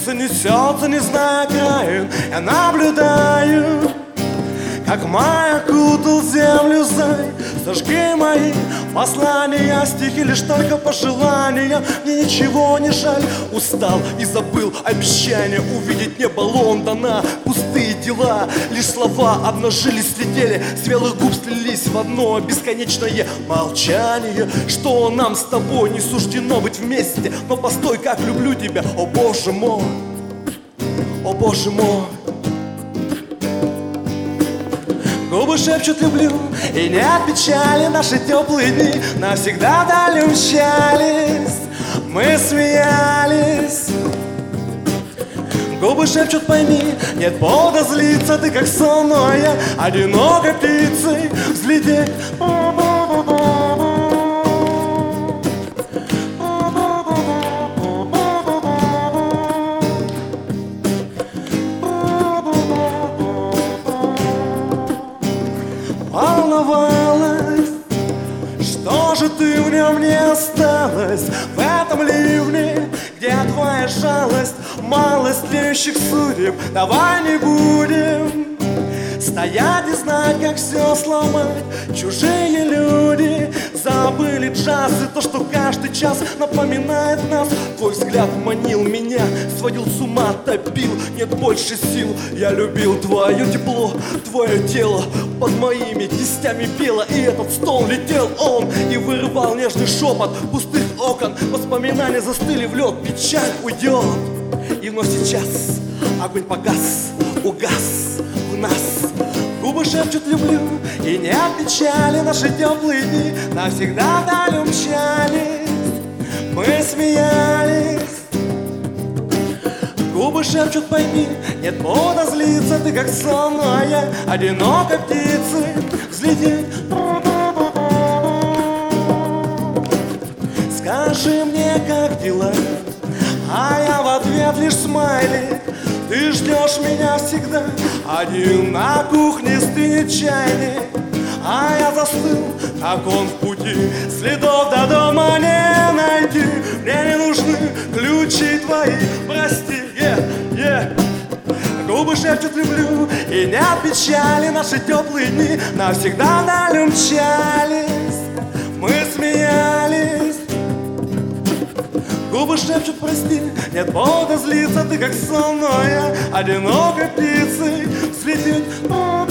Солнце несется, не зная краен. Я наблюдаю, как май окутал землю зай. Сожги мои послания, стихи лишь только пожелания. Мне ничего не жаль, устал и забыл обещание увидеть небо Лондона. Пустые дела, лишь слова обнажились, слетели, с белых губ слились в одно бесконечное молчание. Что нам с тобой не суждено быть вместе. Но постой, как люблю тебя, о боже мой, о боже мой. Губы шепчут люблю, и нет печали. Наши теплые дни навсегда вдали умчались. Мы смеялись. Губы шепчут пойми, нет повода злиться. Ты как сонная, одинокой птицей взлететь. Волновалась, что же ты в нем не осталась? В этом ливне, где твоя жалость, малость тлеющих судеб. Давай не будем стоять и знать, как все сломать. Чужие люди забыли джаз и то, что каждый час напоминает нас. Твой взгляд манил меня, сводил с ума, топил. Нет больше сил, я любил твое тепло, твое тело под моими кистями пело. И этот стол летел он и вырывал нежный шепот пустых окон. Воспоминания застыли в лед, печаль уйдет. И вновь сейчас огонь погас, угас в нас. Губы шепчут люблю, и нет печали. Наши теплые дни навсегда вдаль умчались. Мы смеялись. Губы шепчут пойми, нет повода злиться. Ты как сонная, одинокой птицей взлететь. Скажи мне, как дела, а я в ответ лишь смайлик. Ты ждешь меня всегда, один на кухне стынет чайник. А я застыл, как он в пути, следов до дома не найти. Мне не нужны ключи твои, прости, Губы шепчут люблю, и нет печали. Наши теплые дни навсегда вдаль умчались. Мы смеялись. Губы шепчут прости, нет повода злиться. Ты как сонная, одинокой птицей взлететь.